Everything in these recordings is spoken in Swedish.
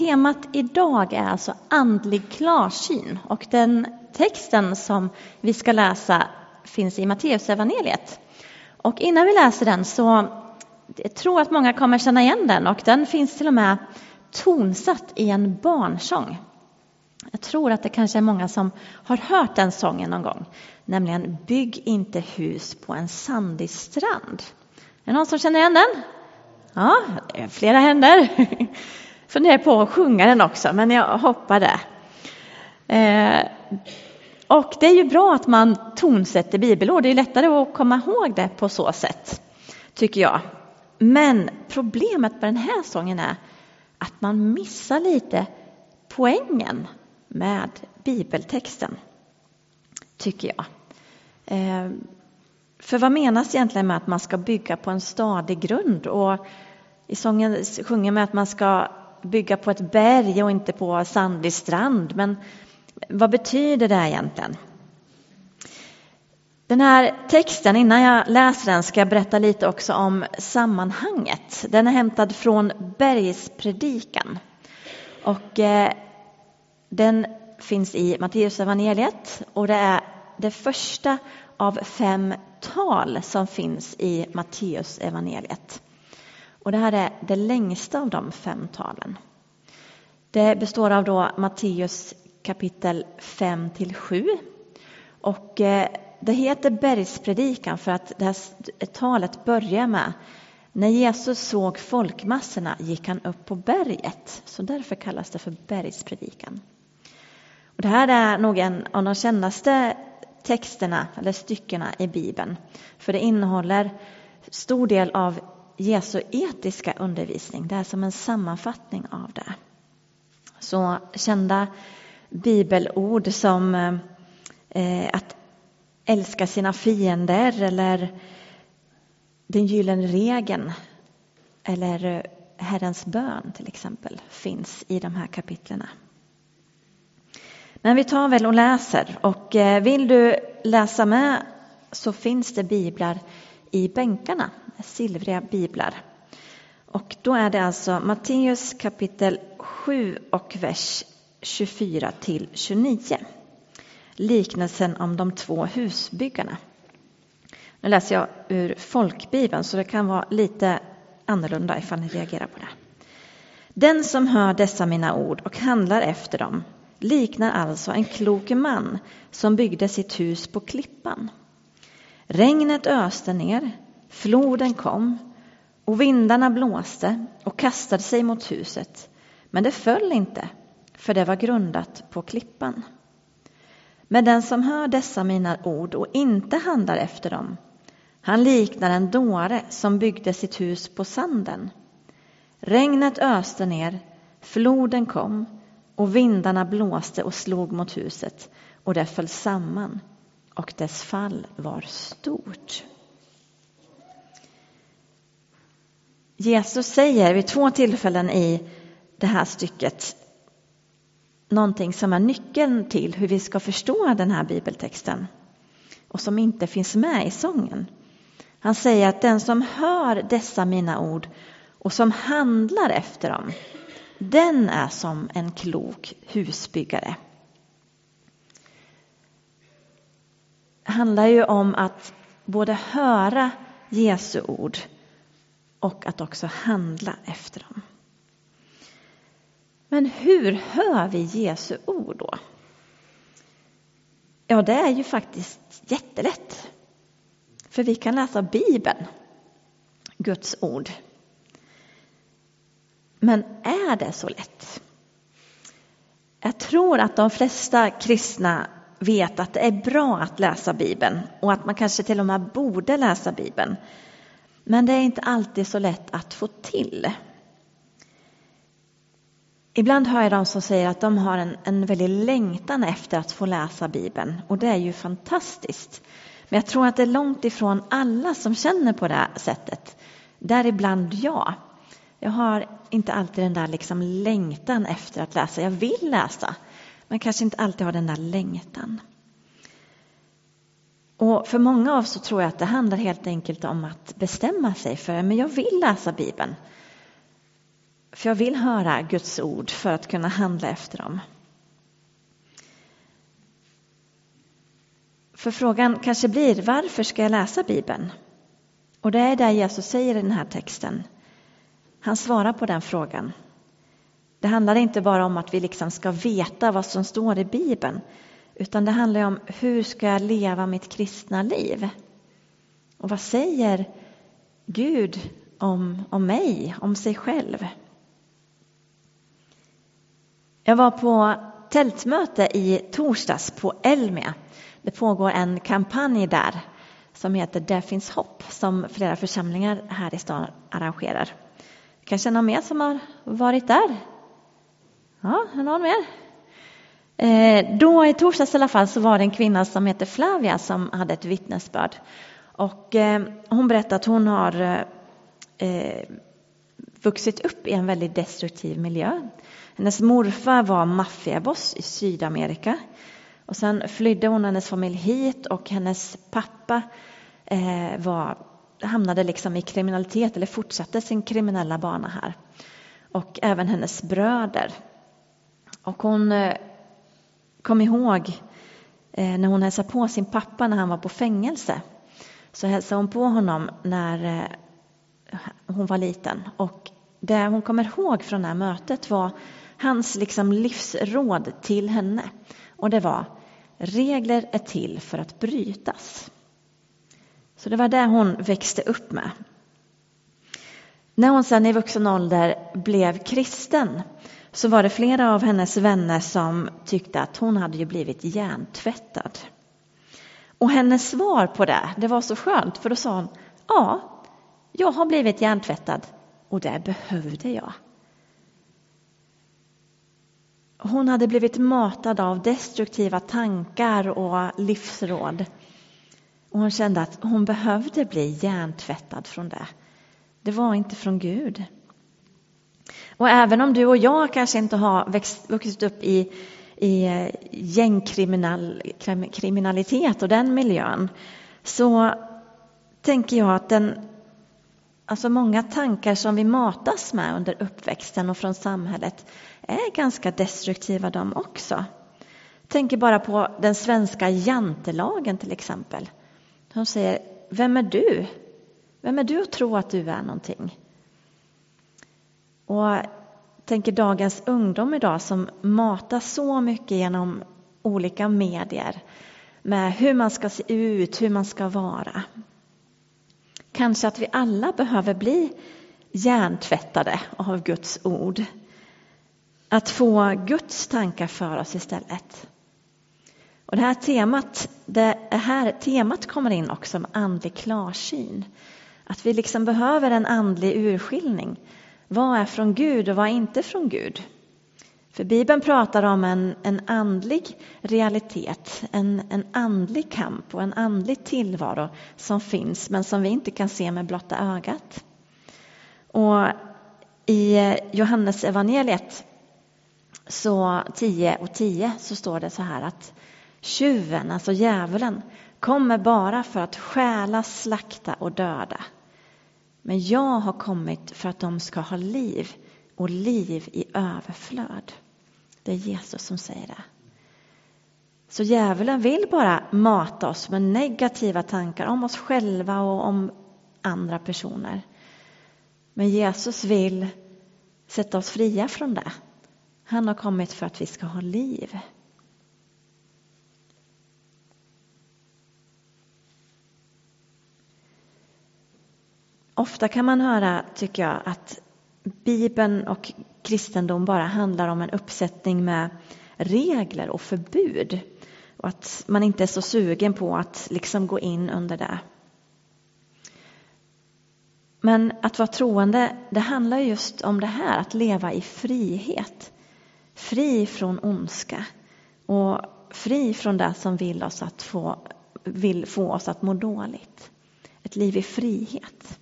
Temat idag är alltså andlig klarsyn, och den texten som vi ska läsa finns i Matteusevangeliet. Och innan vi läser den så jag tror att många kommer känna igen den, och den finns till och med tonsatt i en barnsång. Jag tror att det kanske är många som har hört den sången någon gång, nämligen Bygg inte hus på en sandig strand. Är det någon som känner igen den? Ja, det är flera händer. Funderar på att sjunga den också, men jag hoppar det. Och det är ju bra att man tonsätter bibelord. Det är lättare att komma ihåg det på så sätt, tycker jag. Men problemet med den här sången är att man missar lite poängen med bibeltexten, tycker jag. För vad menas egentligen med att man ska bygga på en stadig grund? Och i sången sjunger man att man ska bygga på ett berg och inte på sandig strand. Men vad betyder det egentligen? Den här texten, innan jag läser den, ska jag berätta lite också om sammanhanget. Den är hämtad från Bergspredikan. Och den finns i Matteusevangeliet, och det är det första av 5 tal som finns i Matteusevangeliet. Och det här är det längsta av de 5 talen. Det består av då Matteus kapitel 5-7. Och det heter Bergspredikan för att det här talet börjar med: när Jesus såg folkmassorna gick han upp på berget. Så därför kallas det för Bergspredikan. Och det här är nog en av de kändaste texterna eller styckena i Bibeln. För det innehåller stor del av Jesu etiska undervisning. Det är som en sammanfattning av det. Så kända bibelord som att älska sina fiender, eller den gyllene regeln, eller Herrens bön till exempel, finns i de här kapitlerna. Men vi tar väl och läser, och vill du läsa med så finns det biblar i bänkarna, silvriga biblar. Och då är det alltså Matteus kapitel 7 och vers 24-29. Liknelsen om de 2 husbyggarna. Nu läser jag ur folkbibeln, så det kan vara lite annorlunda ifall ni reagerar på det. Den som hör dessa mina ord och handlar efter dem liknar alltså en klok man som byggde sitt hus på klippan. Regnet öste ner, floden kom och vindarna blåste och kastade sig mot huset. Men det föll inte, för det var grundat på klippan. Men den som hör dessa mina ord och inte handlar efter dem, han liknar en dåre som byggde sitt hus på sanden. Regnet öste ner, floden kom och vindarna blåste och slog mot huset, och det föll samman, och dess fall var stort. Jesus säger vid 2 tillfällen i det här stycket någonting som är nyckeln till hur vi ska förstå den här bibeltexten, och som inte finns med i sången. Han säger att den som hör dessa mina ord och som handlar efter dem, den är som en klok husbyggare. Det handlar ju om att både höra Jesu ord och att också handla efter dem. Men hur hör vi Jesu ord då? Ja, det är ju faktiskt jättelätt. För vi kan läsa Bibeln, Guds ord. Men är det så lätt? Jag tror att de flesta kristna vet att det är bra att läsa Bibeln, och att man kanske till och med borde läsa Bibeln. Men det är inte alltid så lätt att få till. Ibland hör jag de som säger att de har en väldigt längtan efter att få läsa Bibeln. Och det är ju fantastiskt. Men jag tror att det är långt ifrån alla som känner på det här sättet. Däribland jag. Jag har inte alltid den där liksom längtan efter att läsa. Jag vill läsa, men kanske inte alltid har den där längtan. Och för många av oss så tror jag att det handlar helt enkelt om att bestämma sig för, men jag vill läsa Bibeln. För jag vill höra Guds ord för att kunna handla efter dem. För frågan kanske blir, varför ska jag läsa Bibeln? Och det är det Jesus säger i den här texten. Han svarar på den frågan. Det handlar inte bara om att vi liksom ska veta vad som står i Bibeln. Utan det handlar om hur ska jag leva mitt kristna liv? Och vad säger Gud om mig, om sig själv? Jag var på tältmöte i torsdags på Elmia. Det pågår en kampanj där som heter Det finns hopp, som flera församlingar här i stan arrangerar. Kanske någon mer som har varit där? Ja, någon mer? Då i torsdags i alla fall så var det en kvinna som heter Flavia som hade ett vittnesbörd. Och hon berättade att hon har vuxit upp i en väldigt destruktiv miljö. Hennes morfar var maffiaboss i Sydamerika. Och sen flydde hon hennes familj hit och hennes pappa hamnade liksom i kriminalitet eller fortsatte sin kriminella bana här. Och även hennes bröder. Och hon kom ihåg när hon hälsade på sin pappa när han var på fängelse. Så hälsade hon på honom när hon var liten. Och det hon kommer ihåg från det här mötet var hans liksom livsråd till henne. Och det var, regler är till för att brytas. Så det var det hon växte upp med. När hon sedan i vuxen ålder blev kristen så var det flera av hennes vänner som tyckte att hon hade ju blivit hjärntvättad. Och hennes svar på det var så skönt, för då sa hon, ja, jag har blivit hjärntvättad och det behövde jag. Hon hade blivit matad av destruktiva tankar och livsråd. Och hon kände att hon behövde bli hjärntvättad från det. Det var inte från Gud. Och även om du och jag kanske inte har vuxit upp i gängkriminalitet och den miljön, så tänker jag att många tankar som vi matas med under uppväxten och från samhället är ganska destruktiva de också. Tänker bara på den svenska jantelagen till exempel. De säger, vem är du? Vem är du att tro att du är någonting? Och tänker dagens ungdom idag som matas så mycket genom olika medier med hur man ska se ut, hur man ska vara. Kanske att vi alla behöver bli hjärntvättade av Guds ord. Att få Guds tankar för oss istället. Och det här temat kommer in också med andlig klarsyn. Att vi liksom behöver en andlig urskiljning. Vad är från Gud och vad är inte från Gud? För Bibeln pratar om en andlig realitet, en andlig kamp och en andlig tillvaro som finns men som vi inte kan se med blotta ögat. Och i Johannes evangeliet så 10:10 så står det så här att tjuven, alltså djävulen, kommer bara för att stjäla, slakta och döda. Men jag har kommit för att de ska ha liv och liv i överflöd. Det är Jesus som säger det. Så djävulen vill bara mata oss med negativa tankar om oss själva och om andra personer. Men Jesus vill sätta oss fria från det. Han har kommit för att vi ska ha liv. Ofta kan man höra, tycker jag, att Bibeln och kristendom bara handlar om en uppsättning med regler och förbud. Och att man inte är så sugen på att liksom gå in under det. Men att vara troende, det handlar just om det här, att leva i frihet. Fri från ondska och fri från det som vill få oss att må dåligt. Ett liv i frihet.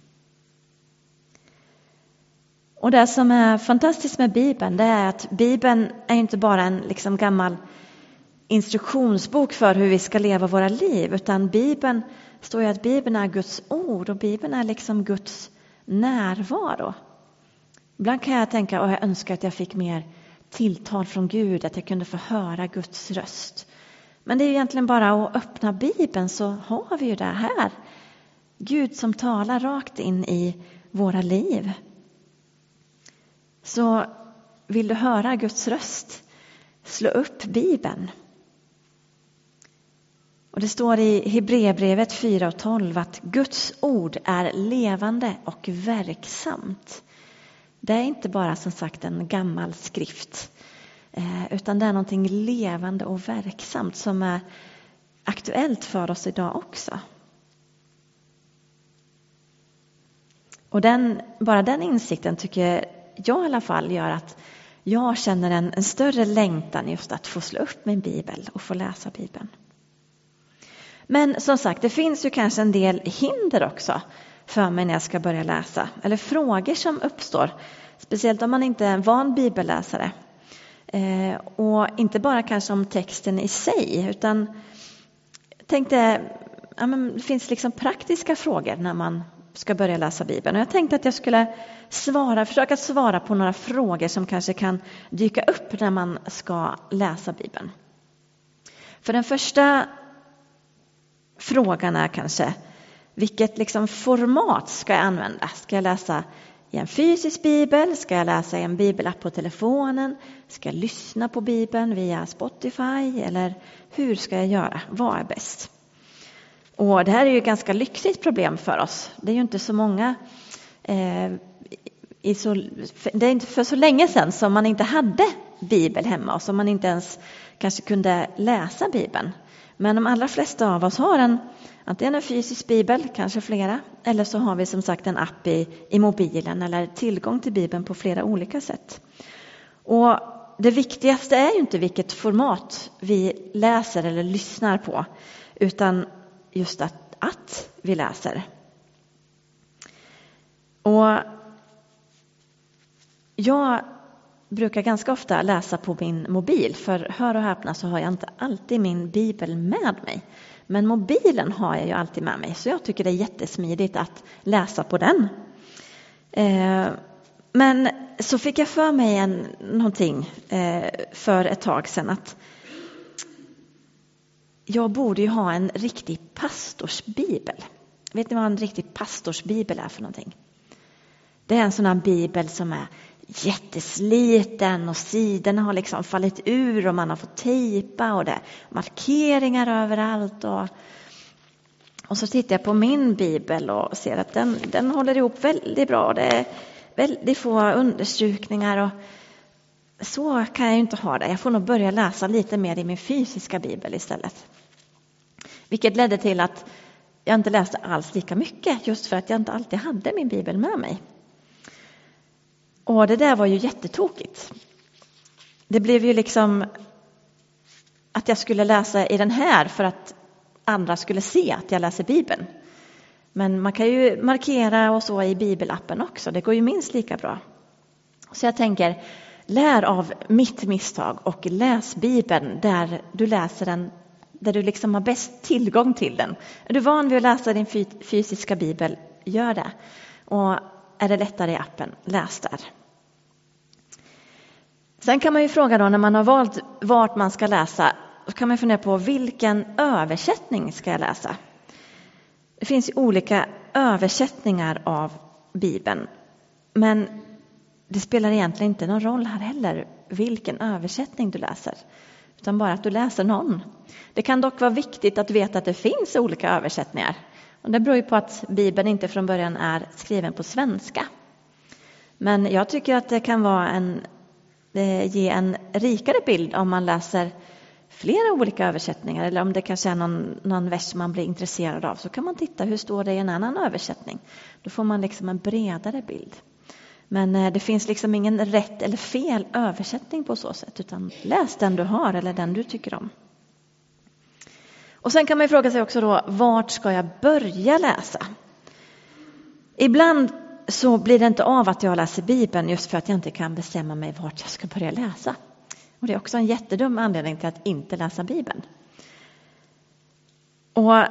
Och det som är fantastiskt med Bibeln, det är att Bibeln är inte bara en liksom gammal instruktionsbok för hur vi ska leva våra liv, utan Bibeln står ju att Bibeln är Guds ord och Bibeln är liksom Guds närvaro. Ibland kan jag tänka och jag önskar att jag fick mer tilltal från Gud, att jag kunde få höra Guds röst. Men det är egentligen bara att öppna Bibeln så har vi ju det här. Gud som talar rakt in i våra liv. Så vill du höra Guds röst, slå upp Bibeln. Och det står i Hebreerbrevet 4:12 att Guds ord är levande och verksamt. Det är inte bara som sagt en gammal skrift, utan det är någonting levande och verksamt som är aktuellt för oss idag också. Och bara den insikten tycker jag i alla fall gör att jag känner en större längtan just att få slå upp min bibel och få läsa Bibeln. Men som sagt, det finns ju kanske en del hinder också för mig när jag ska börja läsa. Eller frågor som uppstår, speciellt om man inte är en van bibelläsare. Och inte bara kanske om texten i sig, utan jag tänkte, det finns liksom praktiska frågor när man ska börja läsa Bibeln. Och jag tänkte att jag skulle försöka svara på några frågor som kanske kan dyka upp när man ska läsa Bibeln. För den första frågan är kanske, vilket liksom format ska jag använda? Ska jag läsa i en fysisk bibel? Ska jag läsa i en bibelapp på telefonen? Ska jag lyssna på Bibeln via Spotify? Eller hur ska jag göra? Vad är bäst? Och det här är ju ett ganska lyxigt problem för oss. Det är ju inte så många. Det är inte för så länge sedan som man inte hade Bibel hemma och som man inte ens kanske kunde läsa Bibeln. Men de allra flesta av oss har antingen en fysisk bibel, kanske flera, eller så har vi som sagt en app i mobilen eller tillgång till Bibeln på flera olika sätt. Och det viktigaste är ju inte vilket format vi läser eller lyssnar på, utan just att vi läser. Och jag brukar ganska ofta läsa på min mobil, för hör och häpna så har jag inte alltid min bibel med mig. Men mobilen har jag ju alltid med mig, så jag tycker det är jättesmidigt att läsa på den. Men så fick jag för mig någonting för ett tag sedan, att jag borde ju ha en riktig pastorsbibel. Vet ni vad en riktig pastorsbibel är för någonting? Det är en sån här bibel som är jättesliten och sidorna har liksom fallit ur och man har fått tejpa och det är markeringar överallt. Och så tittar jag på min bibel och ser att den håller ihop väldigt bra. Det är väldigt få understrykningar och så kan jag ju inte ha det. Jag får nog börja läsa lite mer i min fysiska bibel istället. Vilket ledde till att jag inte läste alls lika mycket, just för att jag inte alltid hade min bibel med mig. Och det där var ju jättetokigt. Det blev ju liksom att jag skulle läsa i den här för att andra skulle se att jag läser Bibeln. Men man kan ju markera och så i bibelappen också. Det går ju minst lika bra. Så jag tänker, lär av mitt misstag och läs Bibeln där du läser den, där du liksom har bäst tillgång till den. Är du van vid att läsa din fysiska bibel, gör det. Och är det lättare i appen, läs där. Sen kan man ju fråga då, när man har valt vart man ska läsa, så kan man fundera på vilken översättning ska jag läsa. Det finns ju olika översättningar av Bibeln, men det spelar egentligen inte någon roll här heller vilken översättning du läser, utan bara att du läser någon. Det kan dock vara viktigt att veta att det finns olika översättningar. Och det beror ju på att Bibeln inte från början är skriven på svenska. Men jag tycker att det kan ge en rikare bild om man läser flera olika översättningar. Eller om det kanske är någon vers man blir intresserad av, så kan man titta hur står det i en annan översättning. Då får man liksom en bredare bild. Men det finns liksom ingen rätt eller fel översättning på så sätt, utan läs den du har eller den du tycker om. Och sen kan man ju fråga sig också då, vart ska jag börja läsa? Ibland så blir det inte av att jag läser Bibeln just för att jag inte kan bestämma mig vart jag ska börja läsa. Och det är också en jättedum anledning till att inte läsa Bibeln. Och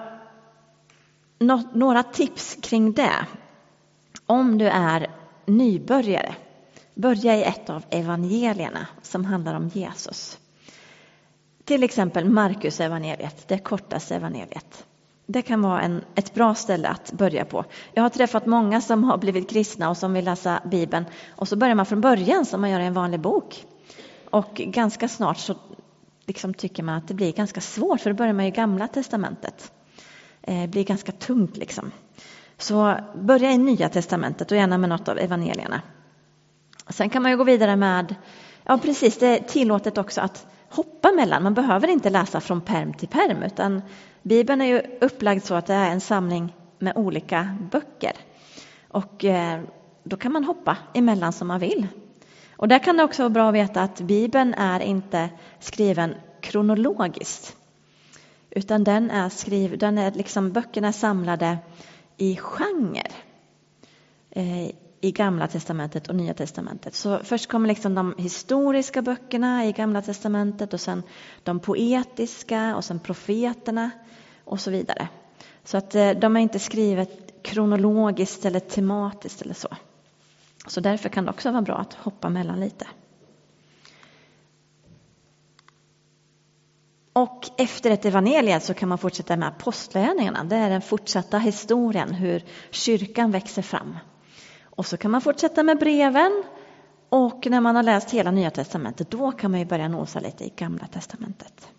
några tips kring det. Om du är nybörjare börja i ett av evangelierna som handlar om Jesus. Till exempel Markus evangeliet, det kortaste evangeliet. Det kan vara ett bra ställe att börja på. Jag har träffat många som har blivit kristna och som vill läsa Bibeln. Och så börjar man från början som man gör i en vanlig bok. Och ganska snart så liksom tycker man att det blir ganska svårt. För då börjar man i Gamla testamentet. Det blir ganska tungt liksom. Så börja i Nya testamentet och gärna med något av evangelierna. Sen kan man ju gå vidare med, ja precis, det är tillåtet också att hoppa mellan. Man behöver inte läsa från perm till perm, utan Bibeln är ju upplagd så att det är en samling med olika böcker. Och då kan man hoppa emellan som man vill. Och där kan det också vara bra att veta att Bibeln är inte skriven kronologiskt. Utan den är liksom, böckerna samlade i genre. I Gamla testamentet och Nya testamentet. Så först kommer liksom de historiska böckerna i Gamla testamentet och sen de poetiska och sen profeterna och så vidare. Så att de är inte skrivet kronologiskt eller tematiskt eller så. Så därför kan det också vara bra att hoppa mellan lite. Och efter ett evangelium så kan man fortsätta med apostlagärningarna. Det är den fortsatta historien hur kyrkan växer fram. Och så kan man fortsätta med breven. Och när man har läst hela Nya testamentet, då kan man ju börja nosa lite i Gamla testamentet.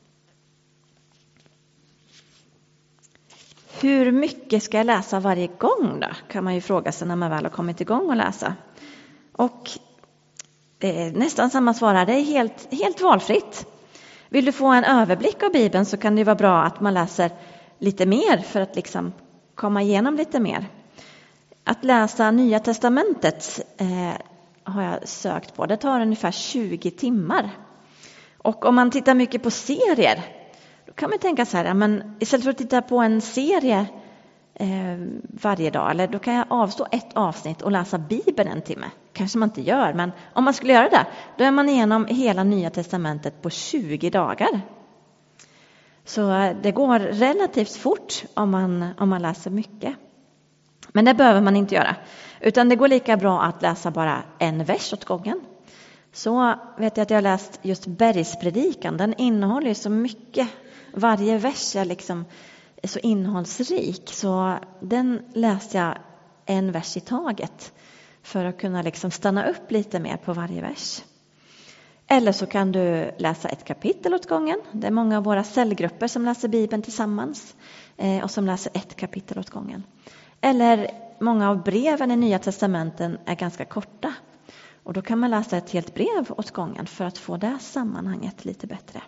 Hur mycket ska jag läsa varje gång då? Kan man ju fråga sig när man väl har kommit igång och läsa. Och nästan samma svar här, det är helt valfritt. Vill du få en överblick av Bibeln så kan det vara bra att man läser lite mer för att liksom komma igenom lite mer. Att läsa Nya testamentet har jag sökt på. Det tar ungefär 20 timmar. Och om man tittar mycket på serier, då kan man tänka så här, men istället för att titta på en serie varje dag, eller då kan jag avstå ett avsnitt och läsa Bibeln en timme. Kanske man inte gör, men om man skulle göra det, då är man igenom hela Nya testamentet på 20 dagar. Så det går relativt fort om man läser mycket. Men det behöver man inte göra. Utan det går lika bra att läsa bara en vers åt gången. Så vet jag att jag har läst just Bergspredikan. Den innehåller ju så mycket. Varje vers är liksom så innehållsrik. Så den läste jag en vers i taget. För att kunna liksom stanna upp lite mer på varje vers. Eller så kan du läsa ett kapitel åt gången. Det är många av våra cellgrupper som läser Bibeln tillsammans. Och som läser ett kapitel åt gången. Eller många av breven i Nya testamenten är ganska korta. Och då kan man läsa ett helt brev åt gången för att få det sammanhanget lite bättre.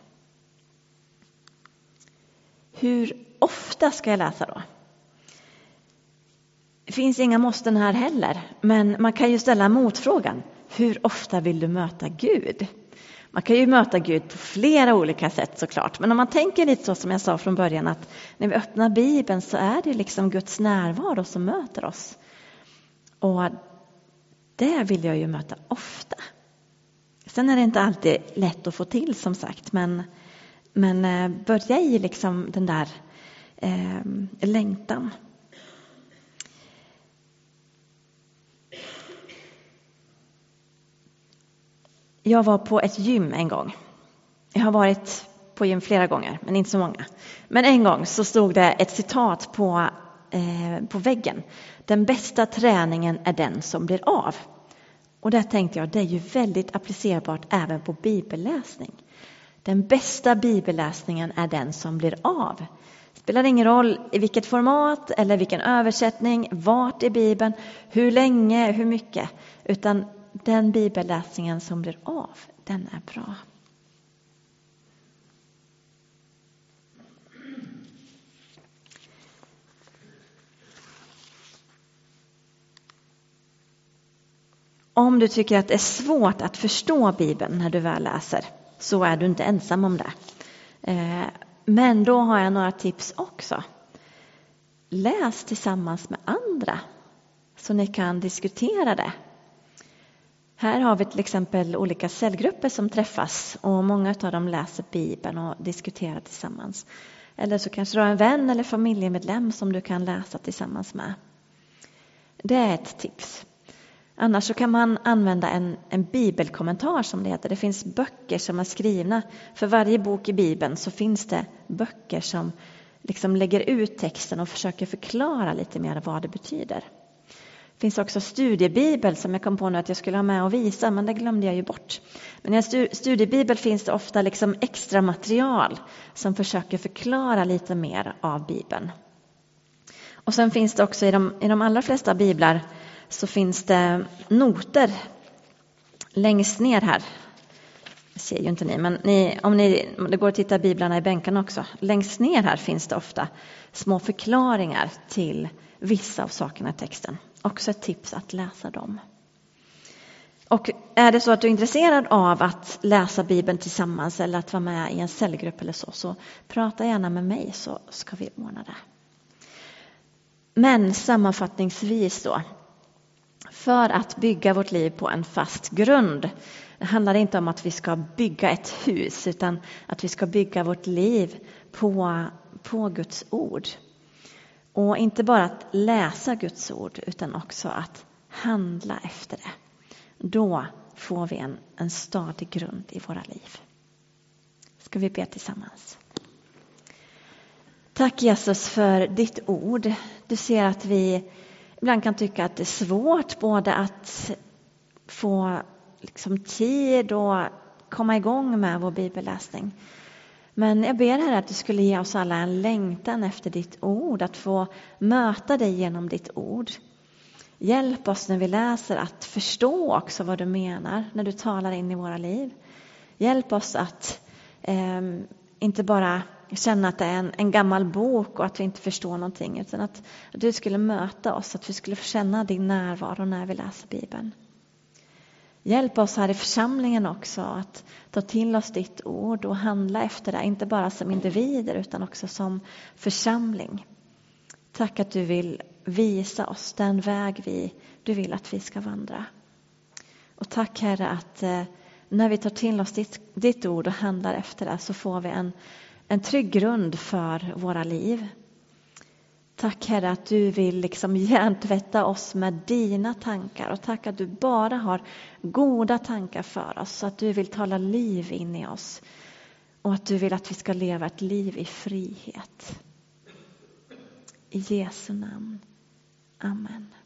Hur ofta ska jag läsa då? Det finns inga måsten här heller. Men man kan ju ställa motfrågan. Hur ofta vill du möta Gud? Man kan ju möta Gud på flera olika sätt såklart. Men om man tänker lite så som jag sa från början, att när vi öppnar Bibeln så är det liksom Guds närvaro som möter oss. Och det vill jag ju möta ofta. Sen är det inte alltid lätt att få till som sagt. Men börja i liksom den där längtan. Jag var på ett gym en gång. Jag har varit på gym flera gånger, men inte så många. Men en gång så stod det ett citat på väggen. Den bästa träningen är den som blir av. Och där tänkte jag, det är ju väldigt applicerbart även på bibelläsning. Den bästa bibelläsningen är den som blir av. Det spelar ingen roll i vilket format eller vilken översättning, vart i Bibeln, hur länge, hur mycket. Utan den bibelläsningen som blir av, den är bra. Om du tycker att det är svårt att förstå Bibeln när du väl läser, så är du inte ensam om det. Men då har jag några tips också. Läs tillsammans med andra så ni kan diskutera det. Här har vi till exempel olika cellgrupper som träffas och många av dem läser Bibeln och diskuterar tillsammans. Eller så kanske du har en vän eller familjemedlem som du kan läsa tillsammans med. Det är ett tips. Annars så kan man använda en bibelkommentar som det heter. Det finns böcker som är skrivna. För varje bok i Bibeln så finns det böcker som liksom lägger ut texten och försöker förklara lite mer vad det betyder. Det finns också studiebibel som jag kom på nu att jag skulle ha med och visa, men det glömde jag ju bort. Men i studiebibel finns det ofta liksom extra material som försöker förklara lite mer av Bibeln. Och sen finns det också i de allra flesta biblar så finns det noter längst ner här. Det ser ju inte ni, men om det går att titta biblarna i bänkarna också. Längst ner här finns det ofta små förklaringar till vissa av sakerna i texten. Också ett tips att läsa dem. Och är det så att du är intresserad av att läsa Bibeln tillsammans eller att vara med i en cellgrupp eller så prata gärna med mig så ska vi ordna det. Men sammanfattningsvis då, för att bygga vårt liv på en fast grund. Det handlar inte om att vi ska bygga ett hus utan att vi ska bygga vårt liv på Guds ord. Och inte bara att läsa Guds ord utan också att handla efter det. Då får vi en stadig grund i våra liv. Ska vi be tillsammans? Tack Jesus för ditt ord. Du ser att vi ibland kan tycka att det är svårt både att få liksom tid och komma igång med vår bibelläsning. Men jag ber här att du skulle ge oss alla en längtan efter ditt ord, att få möta dig genom ditt ord. Hjälp oss när vi läser att förstå också vad du menar när du talar in i våra liv. Hjälp oss att inte bara känna att det är en gammal bok och att vi inte förstår någonting, utan att du skulle möta oss, att vi skulle få känna din närvaro när vi läser Bibeln. Hjälp oss här i församlingen också att ta till oss ditt ord och handla efter det, inte bara som individer utan också som församling. Tack att du vill visa oss den väg du vill att vi ska vandra. Och tack Herre att när vi tar till oss ditt ord och handlar efter det så får vi en trygg grund för våra liv. Tack Herre att du vill liksom hjärntvätta oss med dina tankar. Och tack att du bara har goda tankar för oss. Så att du vill tala liv in i oss. Och att du vill att vi ska leva ett liv i frihet. I Jesu namn. Amen.